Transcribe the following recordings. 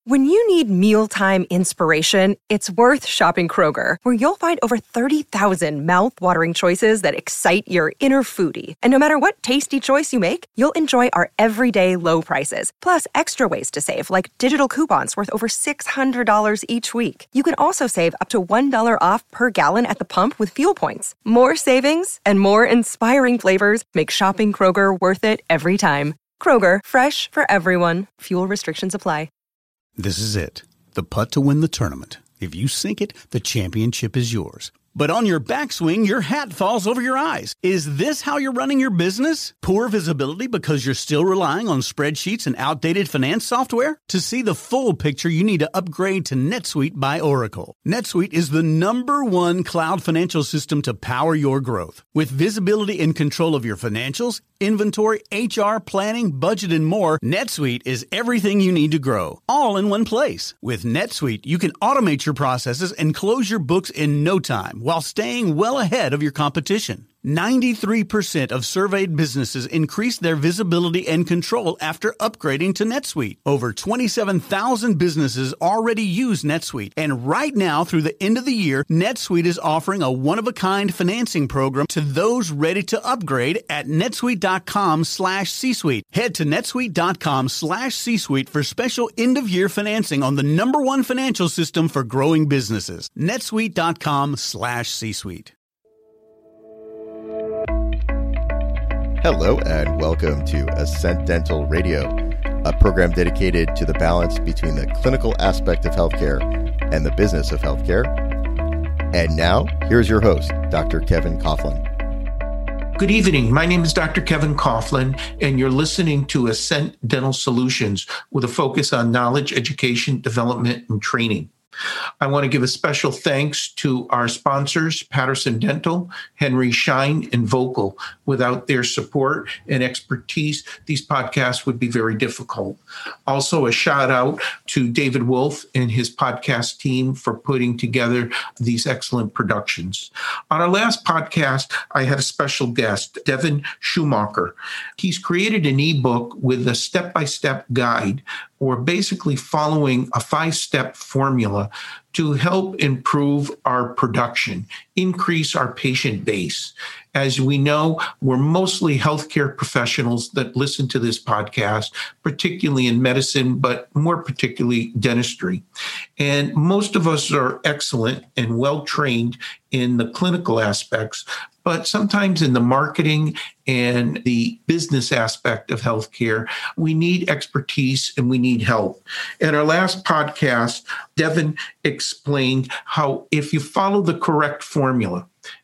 When you need mealtime inspiration, it's worth shopping Kroger, where you'll find over 30,000 mouth-watering choices that excite your inner foodie. And no matter what tasty choice you make, you'll enjoy our everyday low prices, plus extra ways to save, like digital coupons worth over $600 each week. You can also save up to $1 off per gallon at the pump with fuel points. More savings and more inspiring flavors make shopping Kroger worth it every time. Kroger, fresh for everyone. Fuel restrictions apply. This is it. The putt to win the tournament. If you sink it, the championship is yours. But on your backswing, your hat falls over your eyes. Is this how you're running your business? Poor visibility because you're still relying on spreadsheets and outdated finance software? To see the full picture, you need to upgrade to NetSuite by Oracle. NetSuite is the #1 cloud financial system to power your growth. With visibility and control of your financials, inventory, HR, planning, budget, and more, NetSuite is everything you need to grow, all in one place. With NetSuite, you can automate your processes and close your books in no time while staying well ahead of your competition. 93% of surveyed businesses increased their visibility and control after upgrading to NetSuite. Over 27,000 businesses already use NetSuite. And right now, through the end of the year, NetSuite is offering a one-of-a-kind financing program to those ready to upgrade at netsuite.com/C-Suite. Head to netsuite.com/C-Suite for special end-of-year financing on the #1 financial system for growing businesses. netsuite.com/C-Suite. Hello and welcome to Ascent Dental Radio, a program dedicated to the balance between the clinical aspect of healthcare and the business of healthcare. And now, here's your host, Dr. Kevin Coughlin. Good evening. My name is Dr. Kevin Coughlin, and you're listening to Ascent Dental Solutions with a focus on knowledge, education, development, and training. I want to give a special thanks to our sponsors, Patterson Dental, Henry Schein, and Vocal. Without their support and expertise, these podcasts would be very difficult. Also, a shout out to David Wolf and his podcast team for putting together these excellent productions. On our last podcast, I had a special guest, Devin Schumacher. He's created an ebook with a step-by-step guide, or basically following a 5-step formula to help improve our production, increase our patient base. As we know, we're mostly healthcare professionals that listen to this podcast, particularly in medicine, but more particularly dentistry. And most of us are excellent and well-trained in the clinical aspects, but sometimes in the marketing and the business aspect of healthcare, we need expertise and we need help. In our last podcast, Devin explained how if you follow the correct formula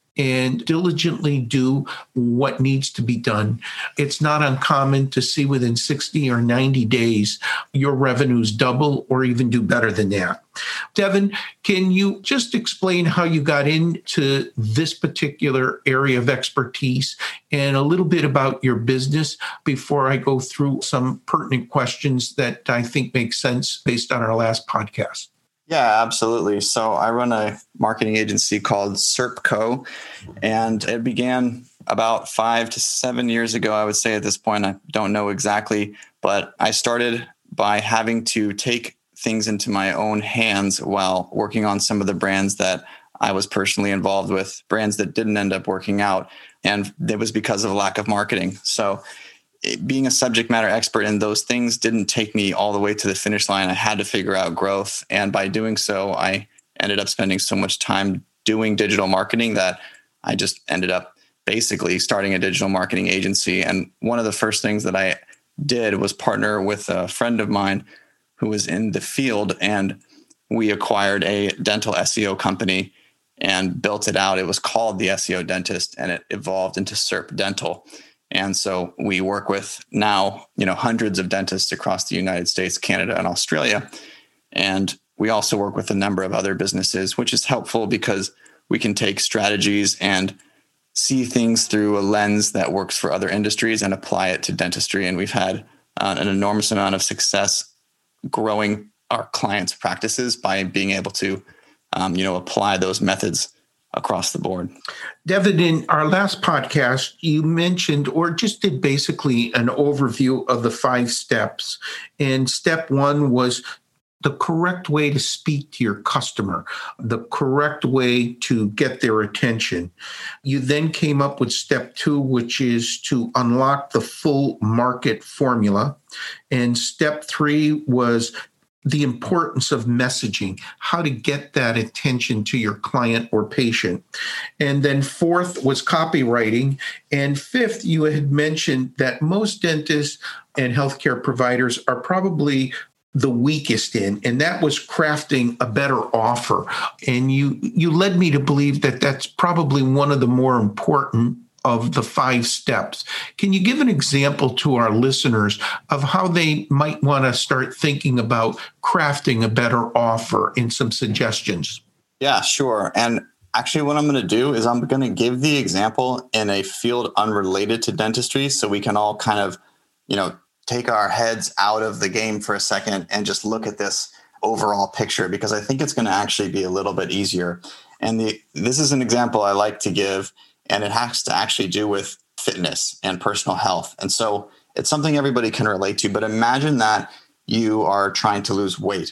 and diligently do what needs to be done, it's not uncommon to see within 60 or 90 days, your revenues double or even do better than that. Devin, can you just explain how you got into this particular area of expertise and a little bit about your business before I go through some pertinent questions that I think make sense based on our last podcast? Yeah, absolutely. So I run a marketing agency called Serpco, and it began about 5 to 7 years ago, I would say at this point. I don't know exactly, but I started by having to take things into my own hands while working on some of the brands that I was personally involved with, brands that didn't end up working out. And it was because of a lack of marketing. So being a subject matter expert in those things didn't take me all the way to the finish line. I had to figure out growth. And by doing so, I ended up spending so much time doing digital marketing that I just ended up basically starting a digital marketing agency. And one of the first things that I did was partner with a friend of mine who was in the field, and we acquired a dental SEO company and built it out. It was called the SEO Dentist, and it evolved into Serp Dental. And so we work with now, hundreds of dentists across the United States, Canada, and Australia. And we also work with a number of other businesses, which is helpful because we can take strategies and see things through a lens that works for other industries and apply it to dentistry. And we've had an enormous amount of success growing our clients' practices by being able to, apply those methods across the board. Devin, in our last podcast, you mentioned or just did basically an overview of the 5 steps. And step 1 was the correct way to speak to your customer, the correct way to get their attention. You then came up with step 2, which is to unlock the full market formula. And step 3 was the importance of messaging, how to get that attention to your client or patient. And then 4th was copywriting. And 5th, you had mentioned that most dentists and healthcare providers are probably the weakest in, and that was crafting a better offer. And you led me to believe that that's probably one of the more important of the 5 steps. Can you give an example to our listeners of how they might want to start thinking about crafting a better offer and some suggestions? Yeah, sure. And actually what I'm going to do is I'm going to give the example in a field unrelated to dentistry so we can all kind of, take our heads out of the game for a second and just look at this overall picture, because I think it's going to actually be a little bit easier. And this is an example I like to give, and it has to actually do with fitness and personal health. And so it's something everybody can relate to, but imagine that you are trying to lose weight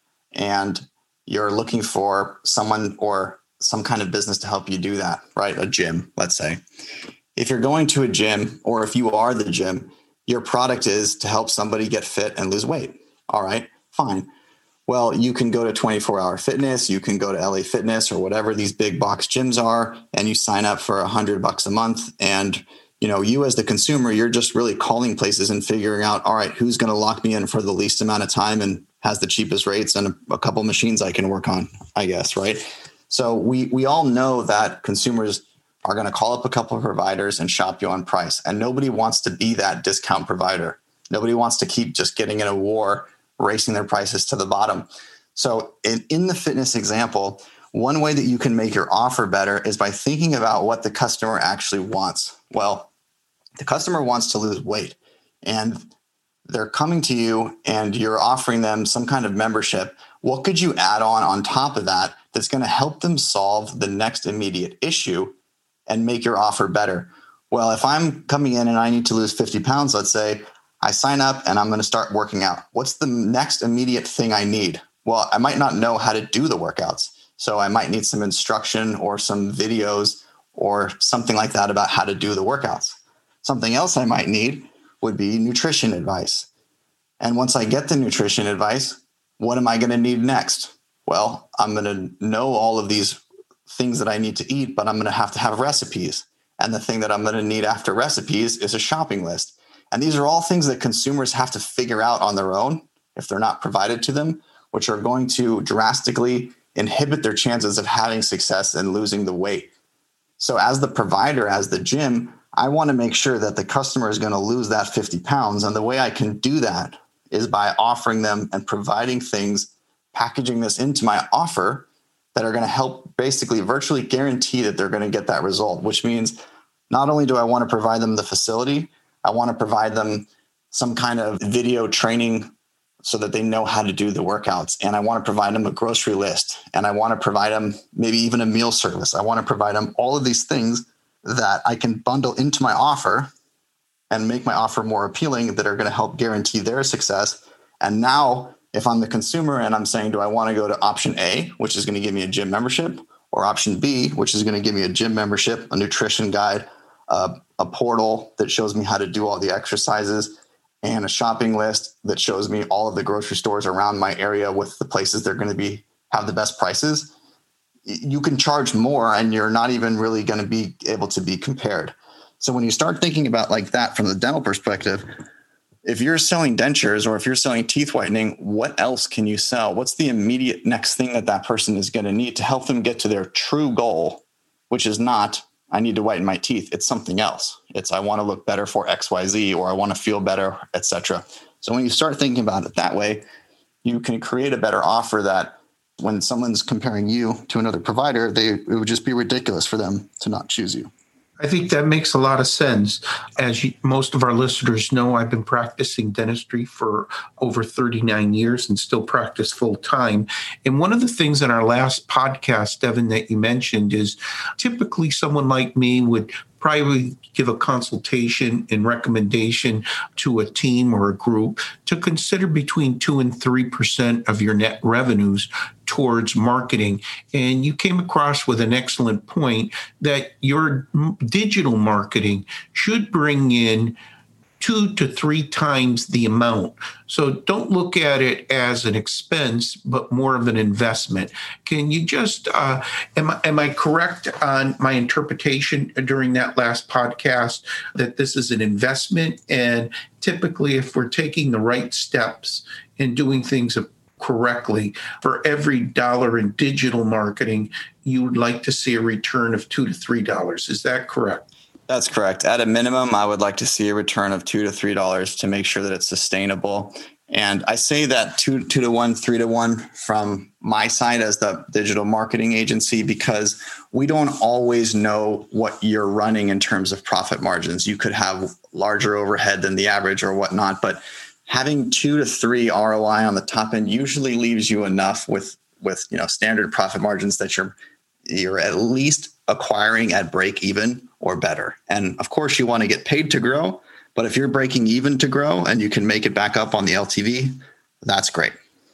and you're looking for someone or some kind of business to help you do that, right? A gym, let's say. If you're going to a gym, or if you are the gym, your product is to help somebody get fit and lose weight. All right, fine. Well, you can go to 24 Hour Fitness, you can go to LA Fitness or whatever these big box gyms are, and you sign up for $100 a month. And, you as the consumer, you're just really calling places and figuring out, all right, who's going to lock me in for the least amount of time and has the cheapest rates and a couple machines I can work on, I guess, right? So we all know that consumers are going to call up a couple of providers and shop you on price. And nobody wants to be that discount provider. Nobody wants to keep just getting in a war, racing their prices to the bottom. So in the fitness example, one way that you can make your offer better is by thinking about what the customer actually wants. Well, the customer wants to lose weight, and they're coming to you and you're offering them some kind of membership. What could you add on top of that that's going to help them solve the next immediate issue and make your offer better? Well, if I'm coming in and I need to lose 50 pounds, let's say, I sign up and I'm going to start working out. What's the next immediate thing I need? Well, I might not know how to do the workouts. So I might need some instruction or some videos or something like that about how to do the workouts. Something else I might need would be nutrition advice. And once I get the nutrition advice, what am I going to need next? Well, I'm going to know all of these things that I need to eat, but I'm going to have recipes. And the thing that I'm going to need after recipes is a shopping list. And these are all things that consumers have to figure out on their own if they're not provided to them, which are going to drastically inhibit their chances of having success and losing the weight. So as the provider, as the gym, I want to make sure that the customer is going to lose that 50 pounds. And the way I can do that is by offering them and providing things, packaging this into my offer that are going to help basically virtually guarantee that they're going to get that result, which means not only do I want to provide them the facility, I want to provide them some kind of video training so that they know how to do the workouts. And I want to provide them a grocery list. And I want to provide them maybe even a meal service. I want to provide them all of these things that I can bundle into my offer and make my offer more appealing that are going to help guarantee their success. And now, if I'm the consumer and I'm saying, do I want to go to option A, which is going to give me a gym membership, or option B, which is going to give me a gym membership, a nutrition guide, a portal that shows me how to do all the exercises, and a shopping list that shows me all of the grocery stores around my area with the places they're going to have the best prices, you can charge more and you're not even really going to be able to be compared. So when you start thinking about like that from the dental perspective, if you're selling dentures or if you're selling teeth whitening, what else can you sell? What's the immediate next thing that person is going to need to help them get to their true goal, which is not, I need to whiten my teeth. It's something else. It's, I want to look better for XYZ, or I want to feel better, etc. So when you start thinking about it that way, you can create a better offer that when someone's comparing you to another provider, it would just be ridiculous for them to not choose you. I think that makes a lot of sense. As most of our listeners know, I've been practicing dentistry for over 39 years and still practice full time. And one of the things in our last podcast, Devin, that you mentioned is typically someone like me would probably give a consultation and recommendation to a team or a group to consider between 2 and 3% of your net revenues towards marketing. And you came across with an excellent point that your digital marketing should bring in 2 to 3 times the amount. So don't look at it as an expense, but more of an investment. Can you just, am I correct on my interpretation during that last podcast that this is an investment? And typically, if we're taking the right steps and doing things correctly, for every dollar in digital marketing, you would like to see a return of $2 to $3. Is that correct? That's correct. At a minimum, I would like to see a return of $2 to $3 to make sure that it's sustainable. And I say that 2 to 1, 3 to 1 from my side as the digital marketing agency, because we don't always know what you're running in terms of profit margins. You could have larger overhead than the average or whatnot, but having 2 to 3 ROI on the top end usually leaves you enough with standard profit margins that you're at least acquiring at break even or better. And of course, you want to get paid to grow, but if you're breaking even to grow and you can make it back up on the LTV, that's great.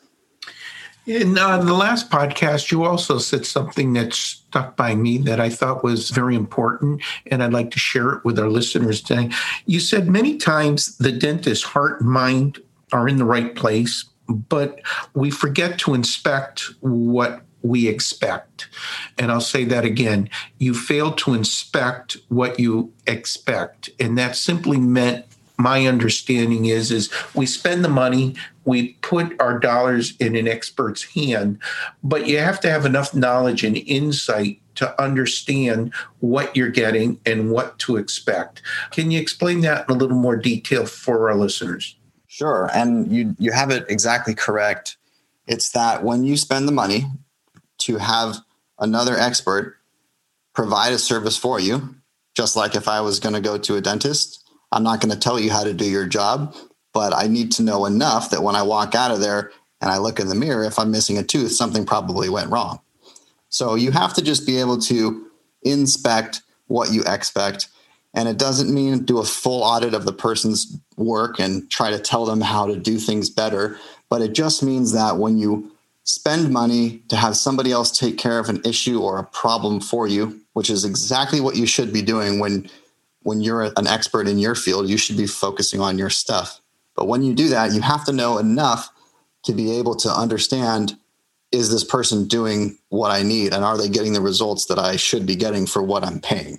In the last podcast, you also said something that stuck by me that I thought was very important, and I'd like to share it with our listeners today. You said many times the dentist's heart and mind are in the right place, but we forget to inspect what we expect. And I'll say that again. You fail to inspect what you expect. And that simply meant, my understanding is we spend the money, we put our dollars in an expert's hand, but you have to have enough knowledge and insight to understand what you're getting and what to expect. Can you explain that in a little more detail for our listeners? Sure. And you have it exactly correct. It's that when you spend the money to have another expert provide a service for you, just like if I was going to go to a dentist, I'm not going to tell you how to do your job, but I need to know enough that when I walk out of there and I look in the mirror, if I'm missing a tooth, something probably went wrong. So you have to just be able to inspect what you expect. And it doesn't mean do a full audit of the person's work and try to tell them how to do things better, but it just means that when you spend money to have somebody else take care of an issue or a problem for you, which is exactly what you should be doing when you're an expert in your field. You should be focusing on your stuff. But when you do that, you have to know enough to be able to understand, is this person doing what I need? And are they getting the results that I should be getting for what I'm paying?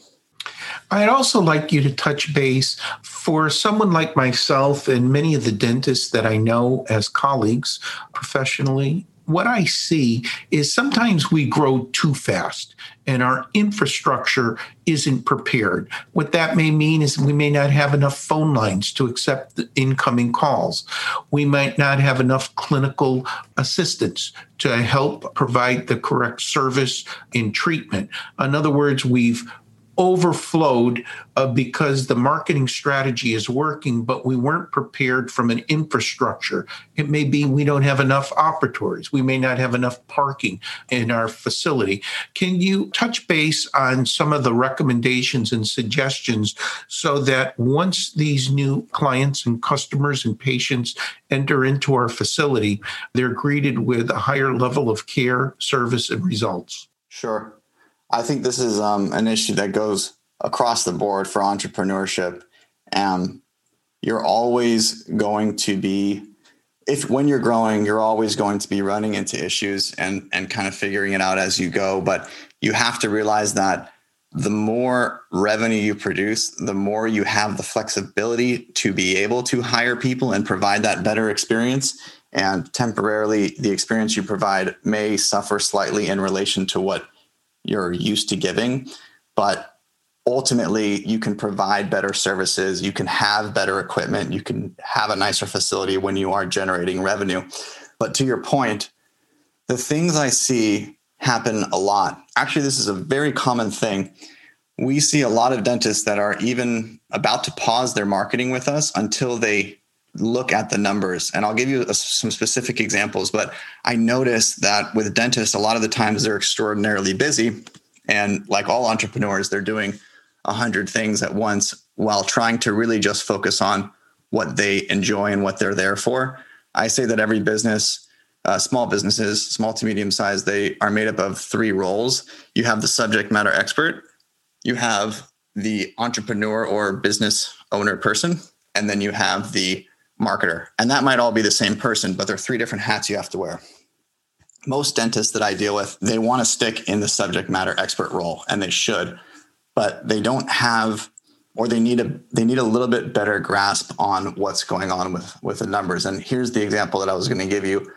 I'd also like you to touch base for someone like myself and many of the dentists that I know as colleagues professionally. What I see is sometimes we grow too fast and our infrastructure isn't prepared. What that may mean is we may not have enough phone lines to accept the incoming calls. We might not have enough clinical assistants to help provide the correct service in treatment. In other words, we've overflowed because the marketing strategy is working, but we weren't prepared from an infrastructure. It may be we don't have enough operatories. We may not have enough parking in our facility. Can you touch base on some of the recommendations and suggestions so that once these new clients and customers and patients enter into our facility, they're greeted with a higher level of care, service, and results? Sure. I think this is an issue that goes across the board for entrepreneurship. You're always going to be, when you're growing, you're always going to be running into issues and kind of figuring it out as you go. But you have to realize that the more revenue you produce, the more you have the flexibility to be able to hire people and provide that better experience. And temporarily, the experience you provide may suffer slightly in relation to what you're used to giving, but ultimately you can provide better services, you can have better equipment, you can have a nicer facility when you are generating revenue. But to your point, the things I see happen a lot. Actually, this is a very common thing. We see a lot of dentists that are even about to pause their marketing with us until they look at the numbers. And I'll give you some specific examples, but I notice that with dentists, a lot of the times they're extraordinarily busy. And like all entrepreneurs, they're doing 100 things at once while trying to really just focus on what they enjoy and what they're there for. I say that every business, small businesses, small to medium size, they are made up of 3 roles. You have the subject matter expert, you have the entrepreneur or business owner person, and then you have the marketer. And that might all be the same person, but there are 3 different hats you have to wear. Most dentists that I deal with, they want to stick in the subject matter expert role, and they should, but they don't have, or they need a little bit better grasp on what's going on with the numbers. And here's the example that I was going to give you.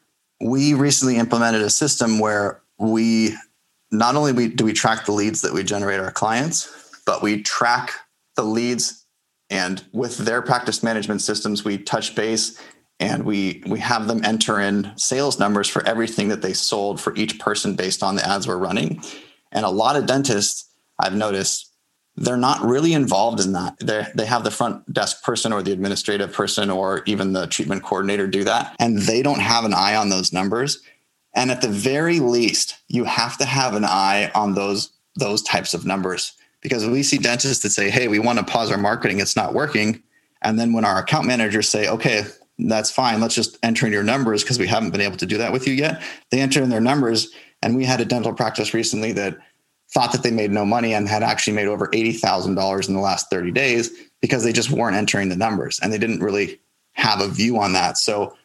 We recently implemented a system where we not only do we track the leads that we generate our clients, but we track the leads, and with their practice management systems, we touch base and we have them enter in sales numbers for everything that they sold for each person based on the ads we're running. And a lot of dentists, I've noticed, they're not really involved in that. They have the front desk person or the administrative person or even the treatment coordinator do that, and they don't have an eye on those numbers. And at the very least, you have to have an eye on those types of numbers, because we see dentists that say, hey, we want to pause our marketing, it's not working. And then when our account managers say, okay, that's fine, let's just enter in your numbers because we haven't been able to do that with you yet. They enter in their numbers. And we had a dental practice recently that thought that they made no money and had actually made over $80,000 in the last 30 days because they just weren't entering the numbers and they didn't really have a view on that. So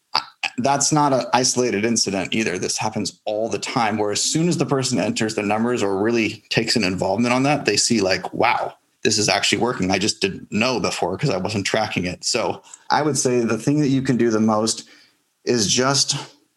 that's not an isolated incident either. This happens all the time, where as soon as the person enters the numbers or really takes an involvement on that, they see like, wow, this is actually working. I just didn't know before because I wasn't tracking it. So I would say the thing that you can do the most is just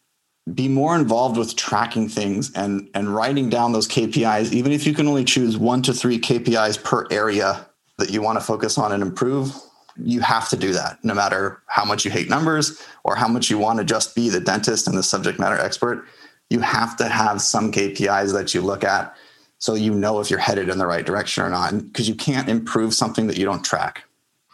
be more involved with tracking things and writing down those KPIs. Even if you can only choose 1 to 3 KPIs per area that you want to focus on and improve, you have to do that no matter how much you hate numbers or how much you want to just be the dentist and the subject matter expert. You have to have some KPIs that you look at so you know if you're headed in the right direction or not, because you can't improve something that you don't track.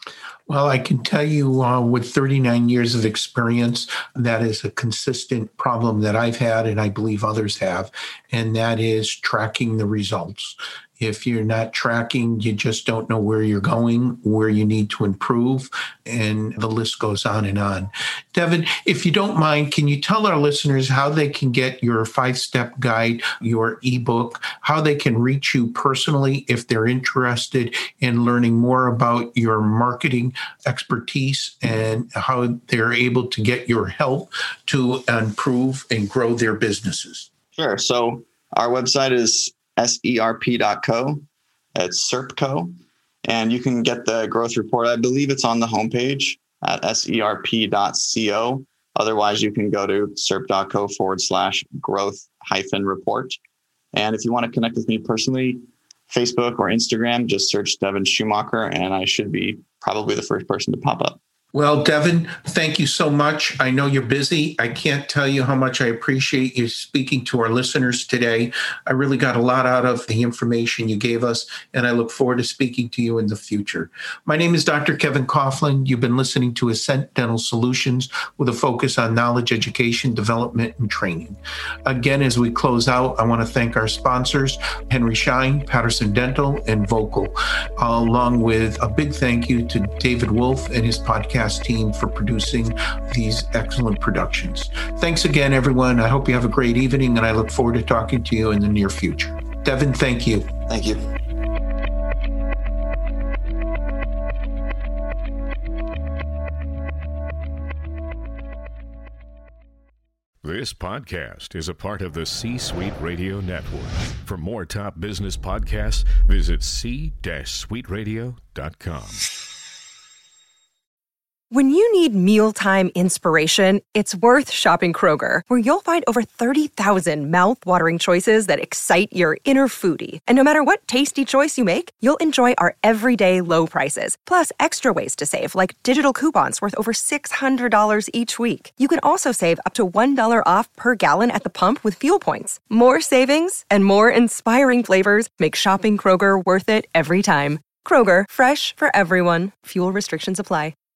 Well, I can tell you with 39 years of experience, that is a consistent problem that I've had, and I believe others have, and that is tracking the results. If you're not tracking, you just don't know where you're going, where you need to improve, and the list goes on and on. Devin, if you don't mind, can you tell our listeners how they can get your 5-step guide, your ebook, how they can reach you personally if they're interested in learning more about your marketing expertise and how they're able to get your help to improve and grow their businesses? Sure. So our website is SERP.co. It's SERPCO. And you can get the growth report. I believe it's on the homepage at SERP.co. Otherwise, you can go to SERP.co/growth-report. And if you want to connect with me personally, Facebook or Instagram, just search Devin Schumacher, and I should be probably the first person to pop up. Well, Devin, thank you so much. I know you're busy. I can't tell you how much I appreciate you speaking to our listeners today. I really got a lot out of the information you gave us, and I look forward to speaking to you in the future. My name is Dr. Kevin Coughlin. You've been listening to Ascent Dental Solutions with a focus on knowledge, education, development, and training. Again, as we close out, I want to thank our sponsors, Henry Schein, Patterson Dental, and Vocal, along with a big thank you to David Wolf and his podcast team for producing these excellent productions. Thanks again, everyone. I hope you have a great evening, and I look forward to talking to you in the near future. Devin, thank you. Thank you. This podcast is a part of the C-Suite Radio Network. For more top business podcasts, visit c-suiteradio.com. When you need mealtime inspiration, it's worth shopping Kroger, where you'll find over 30,000 mouth-watering choices that excite your inner foodie. And no matter what tasty choice you make, you'll enjoy our everyday low prices, plus extra ways to save, like digital coupons worth over $600 each week. You can also save up to $1 off per gallon at the pump with fuel points. More savings and more inspiring flavors make shopping Kroger worth it every time. Kroger, fresh for everyone. Fuel restrictions apply.